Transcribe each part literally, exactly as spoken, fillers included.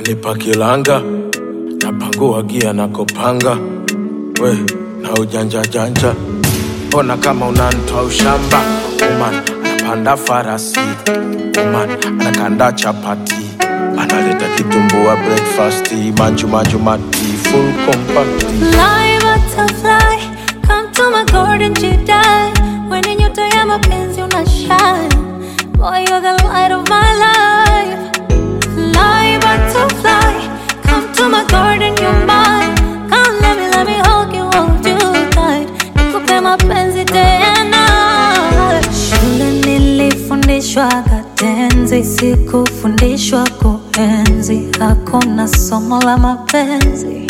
unanipa kilanga, napangua gia na kopanga. We, na ujanja janja, ona kama unanitoa ushamba. Woman, anapanda farasi. Woman, anakanda chapati. Analeta kitumbua breakfast. Manju manju mati, full compact. Fly butterfly, come to my garden Jedi. When in your day I'm a penzi una shine. Boy, you're the light of my life. Fly butterfly, come to my garden, you're mine. Come let me, let me hug you, hold you tight. Nikupe mapenzi day and night. Shule nilifundishwa katenzi, sikufundishwa kuenzi. Hakuna somo la mapenzi.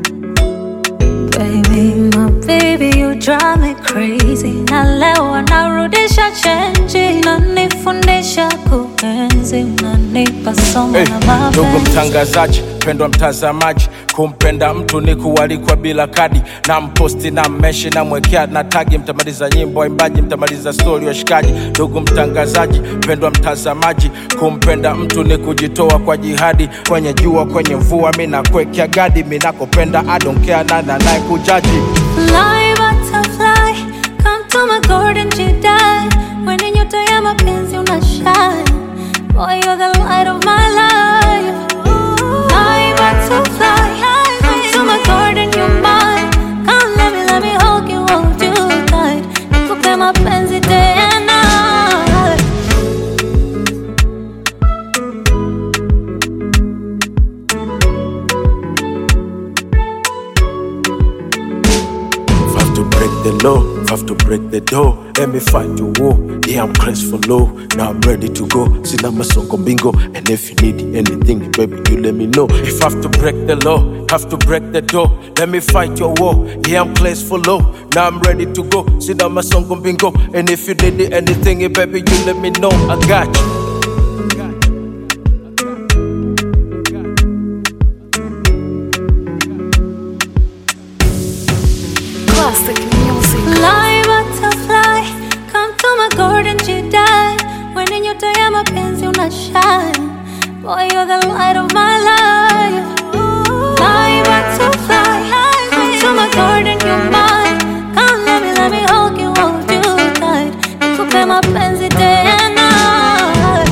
Baby, my baby, you drive me crazy. Na leo narudisha change, nanifundisha kuenzi, nanipa somo la mapenzi. Ndugu mtangazaji, pendwa mtazamaji, kumpenda mtu ni kualikwa bila kadi. Na mposti na meshi na mwekea na tagi. Mtamaliza nyimbo waimbaji, mtamaliza story washikaji. Ndugu mtangazaji, pendwa mtazamaji, kumpenda mtu ni kujitoa kwa jihadi. Kwenye jua, kwenye mvua, mimi nakuwekea gadi. Mimi nakupenda, I don't care nana naye kujaji. Fly butterfly, come to my garden Jedi. When in your day I'm a penzi una shine. Boy, you're the light of my life. Fly butterfly, come to my garden, you're mine. Come let me, let me hug you, hold you tight. Nikupe mapenzi day and night. Have to break the law, have to break the door. Let me fight the war. Yeah, I'm crazy for low. Now I'm ready to go. Sina masongo bingo. And if you need anything, baby, you let me know. If I have to break the law, have to break the door. Let me fight your war. Yeah, I'm crazy for low. Now I'm ready to go. Sina masongo bingo. And if you need anything, baby, you let me know. I got you. Classic music. Fly butterfly, come to my garden Jedi. When in your day I'm a penzi una shine. Boy, you're the light of my life. Fly butterfly, come to my garden, you're mine. Come let me, let me hug you, hold you tight. Nikupe mapenzi day and night.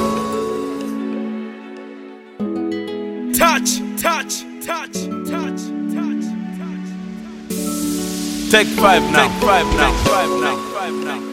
Touch, touch, touch, touch, touch, touch. Take five now. Take five now. Take five now. Take five now.